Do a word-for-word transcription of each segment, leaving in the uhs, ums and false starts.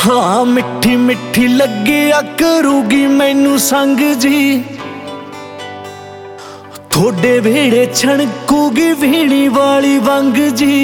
हाँ मिठी मिठी लगिया करूगी मैनू संग जी, थोड़े वेड़े छणकूगी वीणी वाली वंग जी।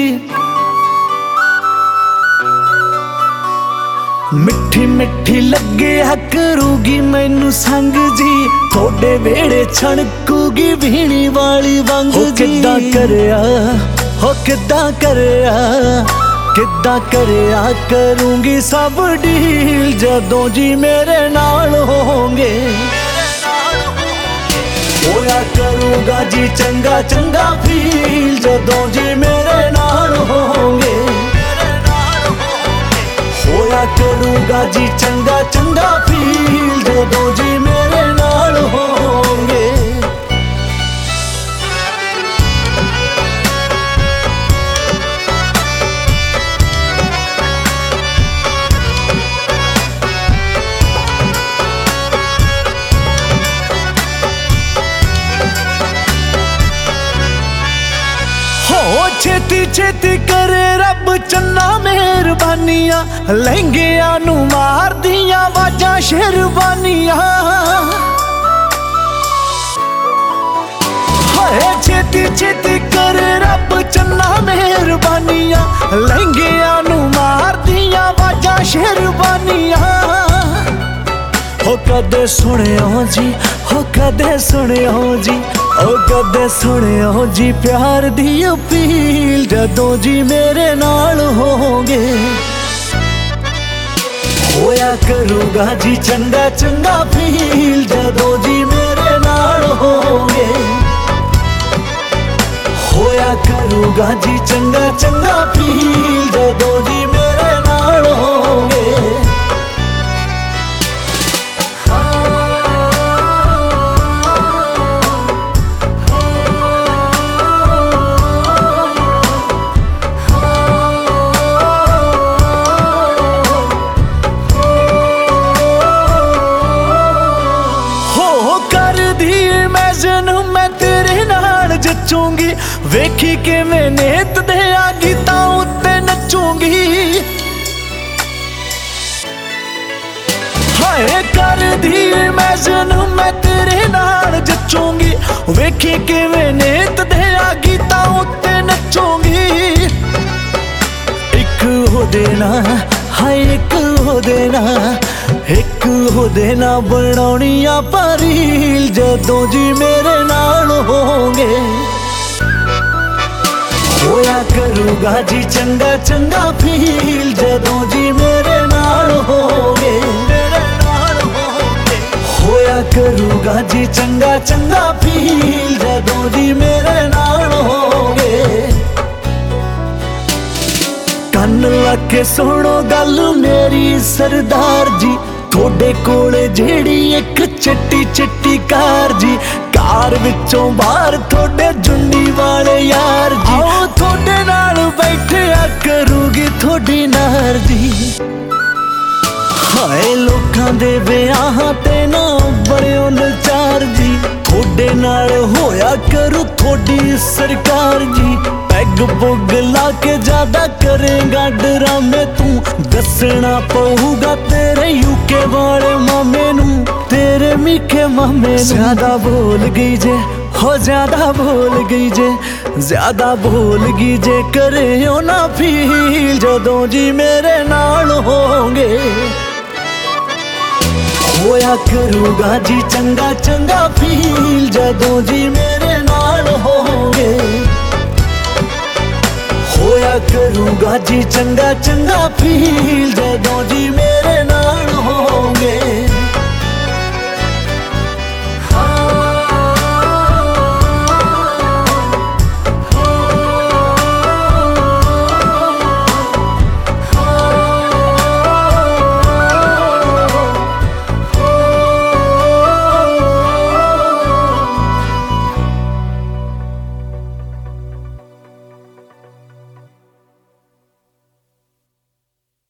मिठी मिठी लगिया करूगी मैनू संग जी, थोड़े वेड़े छणकूगी वीणी वाली वंग जी। किद्दां करया हो किद्दां करया किद्दां करया करूंगी सब डील जदों जी मेरे नाल होंगे। होया करूंगा जी चंगा चंगा फील जदों जी मेरे नाल होंगे। होया करूंगा जी चंगा चंगा फील जदों जी मेरे नाल होंगे। हो छेती छेती करे रब चन्ना मेहरबानियां, लहंगियां नू मार दियां वाजां शेरवानियां। होए छेती छेती करे रब चन्ना मेहरबानियां, लहंगियां नू मार दियां वाजां शेरवानियां। हो कदे सुनियो जी हो कदे सुनियो जी ओ कदे सुनियो जी प्यार दी अपील जदों जी मेरे नाल होंगे। होया करूंगा जी चंगा चंगा फील जदों जी मेरे नाल होंगे। होया करूंगा जी चंगा चंगा फील जदों जी मेरे नाल होंगे। मैं तेरे नाल जचूंगी वेखी के मैं नेत दे गीतां उत्ते नचूंगी। हाय कर दी मैं जनू मैं तेरे नाल जचूंगी वेखी के मैं नेत दे गीतां उत्ते नचूंगी। एक हो देना हाय एक हो देना एक हो देना बनाउणियां परील जदों जी मेरे नाल होंगे। होया करूंगा जी चंगा चंगा फील जदों जी मेरे नाल होंगे। होया करूंगा जी चंगा चंगा फील जदों जी मेरे नाल होंगे। कन लगे सुनो गल मेरी सरदार जी, थोड़े कोले जेड़ी एक चिट्टी चिट्टी कार जी, कार विचों बाहर थोड़े जुंडी वाले यार जी। आओ थोड़े नाल बैठिया करूंगी थोड़ी नार जी। हाय लोकां दे ब्याहां ते ना बड़ियो नचार जी, थोड़े नाल होया करूं थोड़ी सरकार जी। पैग पुग ला के ज्यादा करेगा डरामे तू, दसना पऊगा तेरे यूके वाले मामे नू तेरे मीठे मामे नू। ज्यादा बोल गई जे हो ज्यादा बोल गई जे ज्यादा बोल गई जे करे हो ना फील जदों जी मेरे नाल होंगे। होया करूंगा जी चंगा चंगा फील जदों जी मेरे नाल होंगे। होया करूंगा जी चंगा चंगा फील जदों जी मेरे